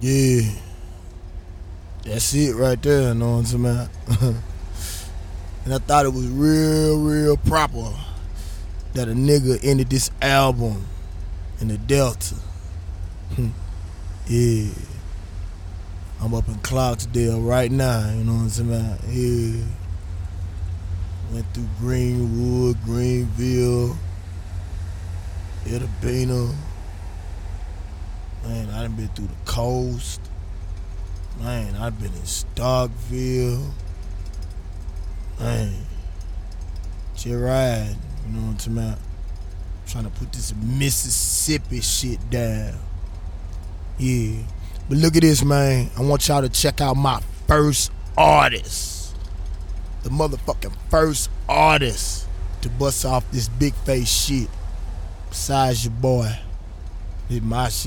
Yeah. That's it right there, you know what I'm saying? And I thought it was real proper that a nigga ended this album in the Delta. Yeah. I'm up in Clarksdale right now, you know what I'm saying? Yeah. Went through Greenwood, Greenville, Itabena. Man, I done been through the coast. Man, I've been in Starkville. Man, just ride, you know what I'm saying? Trying to put this Mississippi shit down. Yeah. But look at this, man. I want y'all to check out my first artist. The motherfucking first artist to bust off this big face shit. Besides your boy. It's my shit.